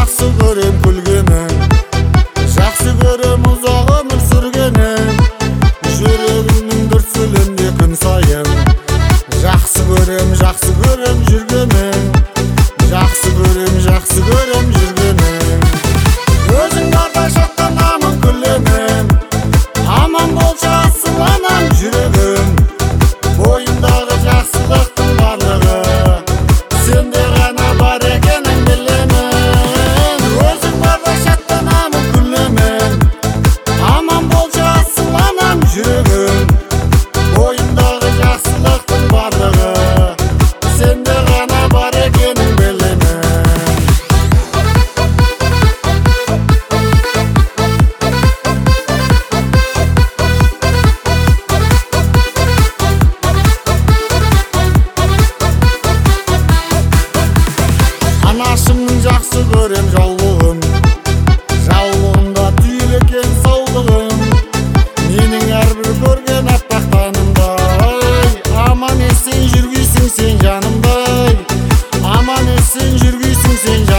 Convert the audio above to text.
жақсы көрем күлгенің, жақсы көрем ұзақ өмір сүргенің, жүрегімнің дүрсілінде күн сайын. Жақсы көрем жүргенің, жақсы көрем жүргенің. Өзің барда шаттанамын күлемін, аман болшы асыланам жүрегім. Бойымдағы жақсылықтың барлығы сенде ғана бар екенін білемін. Өзің барда шаттанамын күлемін, аман болшы асыланам жүрегім. Бойымдағы жақсылықтың барлығы сенде ғана бар екенін білемін. Анашымның жақсы көрем жаулығын, жаулығында түйілі екен саулығын. Менің әрбір көрген аппақ танымдай, аман есен жүргейсің сен жанымдай. Аман есен жүргейсің сен жанымдай.